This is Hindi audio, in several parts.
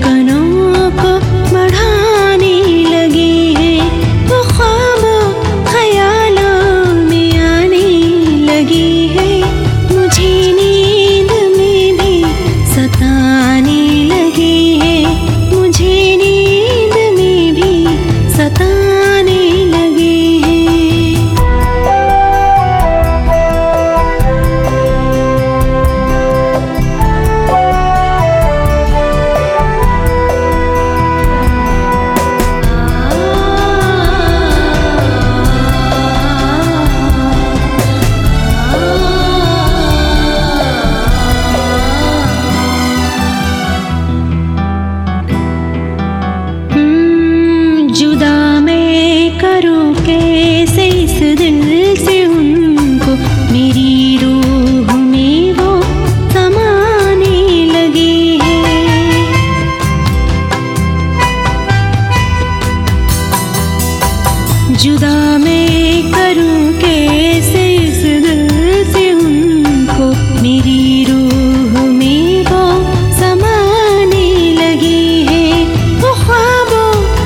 धड़कनों को बढ़ाने लगे हैं। वो ख्वाबों ख्यालों में आने लगे हैं। मुझे नींद में भी सताने लगे हैं। मुझे नींद में भी सताने लगे हैं। जुदा मैं करूं कैसे इस दिल से उनको, मेरी रूह में वो समाने लगे हैं। जुदा मैं करूं कैसे इस दिल से उनको, मेरी रूह में वो समाने लगे हैं। वो ख्वाबों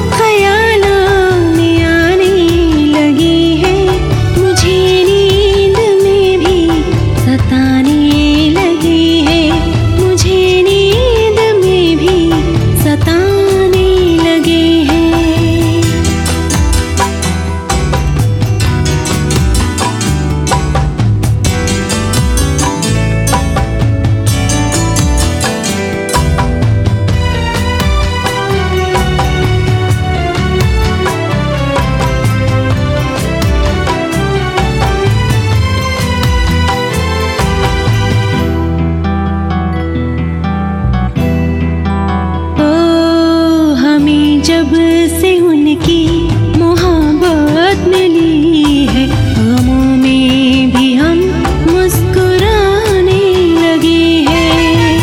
जब से उनकी मोहब्बत मिली है, गमों में भी हम मुस्कुराने लगे हैं।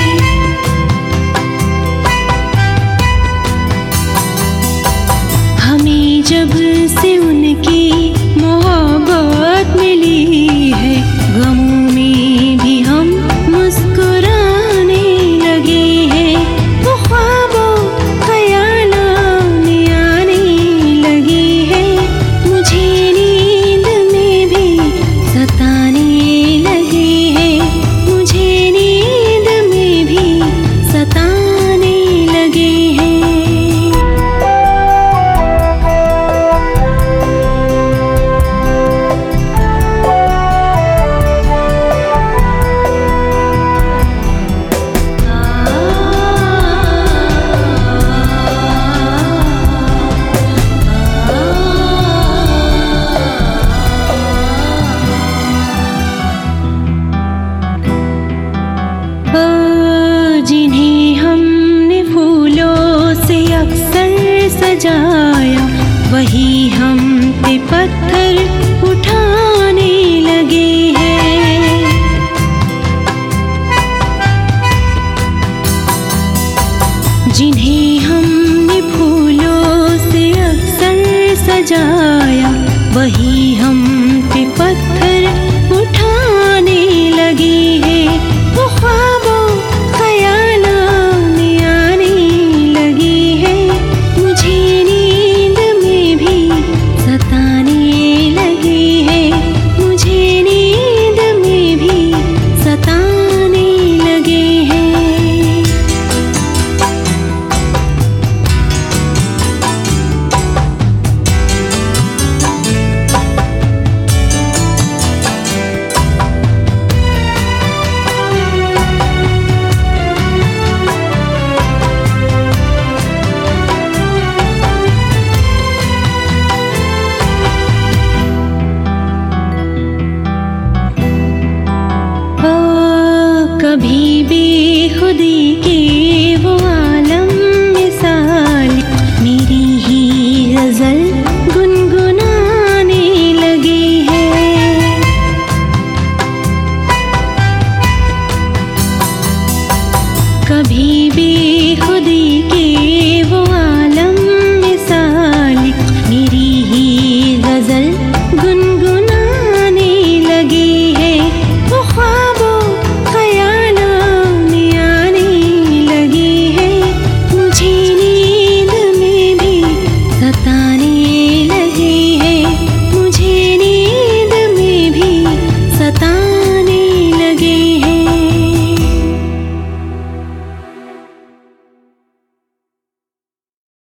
हमें जब से उनकी मोहब्बत मिली है, गमों में भी हम मुस्कुराने लगे हैं। वो ख्वाबों जिन्हें हमने फूलों से अक्सर सजाया, वही हम पे पत्थर उठाने लगे हैं। जिन्हें हमने फूलों से अक्सर सजाया, वही हम पे पत्थर